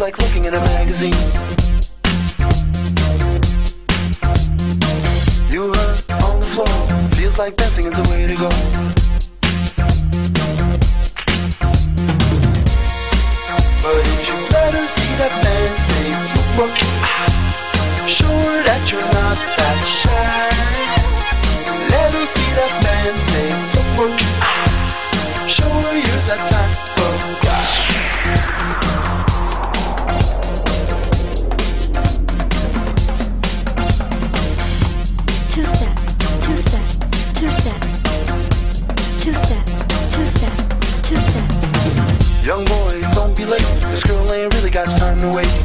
like looking in a magazine. You are on the floor, feels like dancing is the way to go. But if you let her see that man say, look, show her that you're not that shy. Let her see that man say, look, show her you're that type of guy. Two-step, two-step, two-step, two-step, two-step, two-step. Young boy, don't be late. This girl ain't really got time to wait.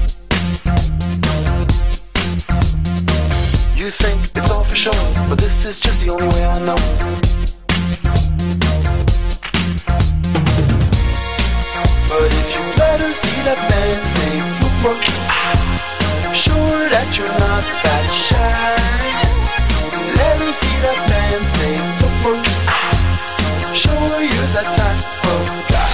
You think it's all for show, but this is just the only way I know. But if you let her see that man say, look, show her that you're not that shy. Let her see that man say, look, show her you're that type of guy.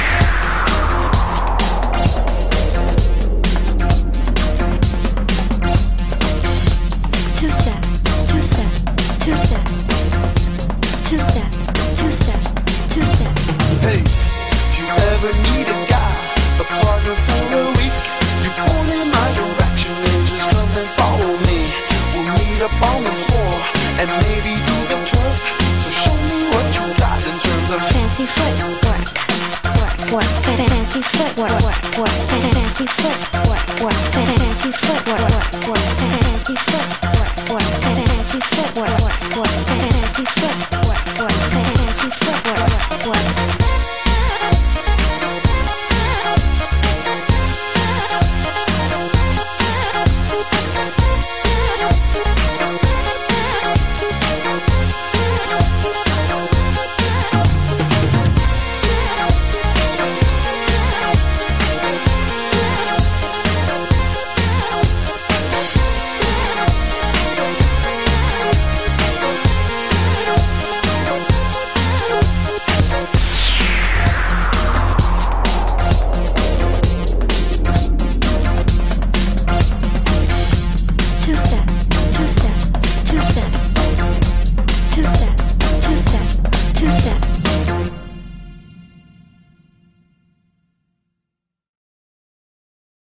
Two-step, two-step, two-step, two-step, two-step, two-step. Hey, if you ever need a guy, a partner for a week, you point in my direction and just come and follow me. We'll meet up on the floor and maybe do the twerk. So show me what you got in terms of Fancy footwork, work, work, fancy footwork, work, fancy foot.